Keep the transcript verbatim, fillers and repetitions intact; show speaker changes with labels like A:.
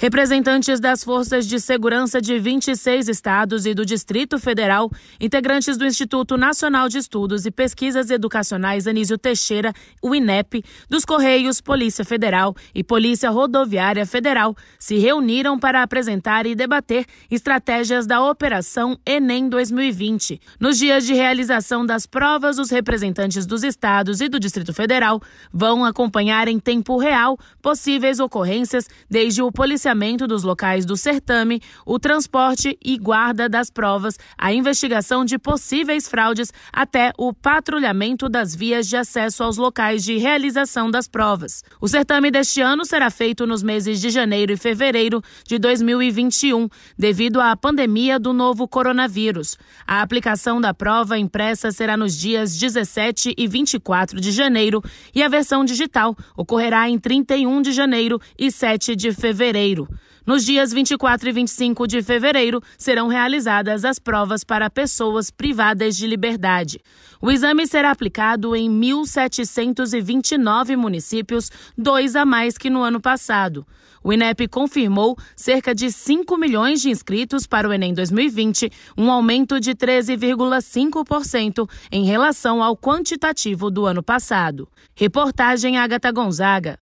A: Representantes das forças de segurança de vinte e seis estados e do Distrito Federal, integrantes do Instituto Nacional de Estudos e Pesquisas Educacionais Anísio Teixeira, o INEP, dos Correios, Polícia Federal e Polícia Rodoviária Federal, se reuniram para apresentar e debater estratégias da Operação Enem dois mil e vinte. Nos dias de realização das provas, os representantes dos estados e do Distrito Federal vão acompanhar em tempo real possíveis ocorrências, desde o policiamento dos locais do certame, o transporte e guarda das provas, a investigação de possíveis fraudes, até o patrulhamento das vias de acesso aos locais de realização das provas. O certame deste ano será feito nos meses de janeiro e fevereiro de dois mil e vinte e um, devido à pandemia do novo coronavírus. A aplicação da prova impressa será nos dias dezessete e vinte e quatro de janeiro e a versão digital ocorrerá em trinta e um de janeiro e sete de fevereiro. Nos dias vinte e quatro e vinte e cinco de fevereiro, serão realizadas as provas para pessoas privadas de liberdade. O exame será aplicado em mil setecentos e vinte e nove municípios, dois a mais que no ano passado. O INEP confirmou cerca de cinco milhões de inscritos para o Enem dois mil e vinte, um aumento de treze vírgula cinco por cento em relação ao quantitativo do ano passado. Reportagem Agatha Gonzaga.